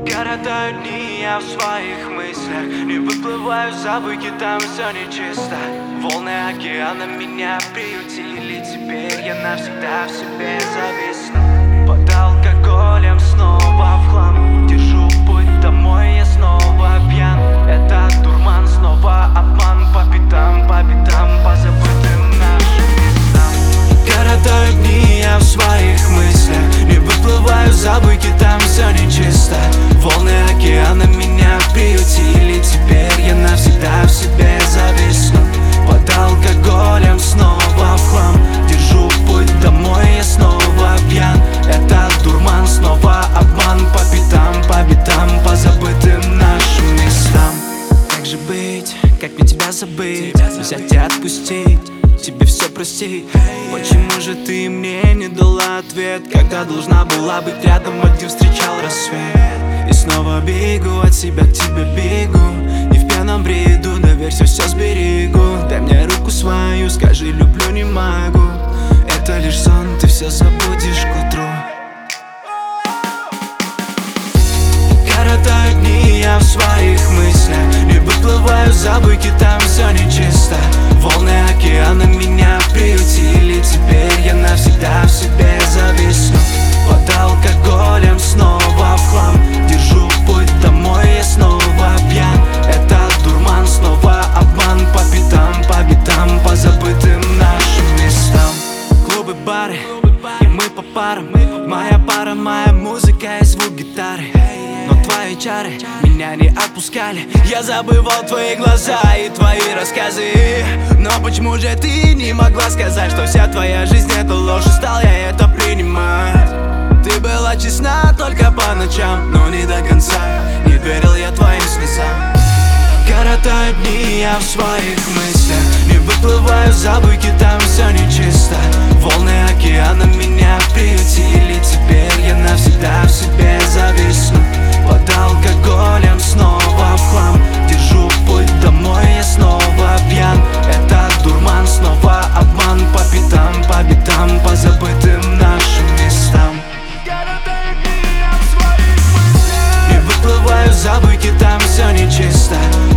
Коротают дни я в своих мыслях, не выплываю за буйки, там все нечисто. Волны океана меня приютили, теперь я навсегда в себе зависну. Под алкоголем снова в хлам, держу путь домой, я снова пьян. Это дурман, снова обман, по пятам, по забытым нашим местам. Коротают дни я в своих мыслях, не выплываю за буйки, там все нечисто. Волны океана меня приютили, теперь я навсегда в себе зависну. Под алкоголем снова в хлам, держу путь домой, я снова пьян. Это дурман, снова обман, по пятам, по забытым нашим местам. Как же быть, как мне тебя забыть, взять и отпустить, тебе все простить? Почему же ты мне не дала ответ, когда должна была быть рядом, один встречал рассвет? И снова бегу от себя, к тебе бегу, не в пьяном бреду, доверься, все сберегу. Дай мне руку свою, скажи люблю, не могу. Это лишь сон, ты все забудешь к утру. Коротают дни я в своих мыслях, не выплываю за буйки, там все нечисто. Волны океана меня приютили, теперь я навсегда в себе зависну. Под алкоголем снова в хлам, держу путь домой, я снова пьян. Это дурман, снова обман, по пятам, по забытым нашим местам. Клубы, бары, и мы по парам. Моя пара, моя музыка и звук гитары. Но твои чары меня не отпускали. Я забывал твои глаза и твои рассказы. Но почему же ты не могла сказать, что вся твоя жизнь это ложь, и стал я это принимать? Ты была честна только по ночам, но не до конца, не верил я твоим слезам. Коротают дни я в своих мыслях, не выплываю за буйки, там все нечисто. Волны океана меня приютили, теперь я навсегда в себе зависну. Под алкоголем снова в хлам, держу путь домой, я снова пьян. Это дурман, снова обман, по пятам, по забытым нашим местам. Не выплываю за буйки, там все нечисто.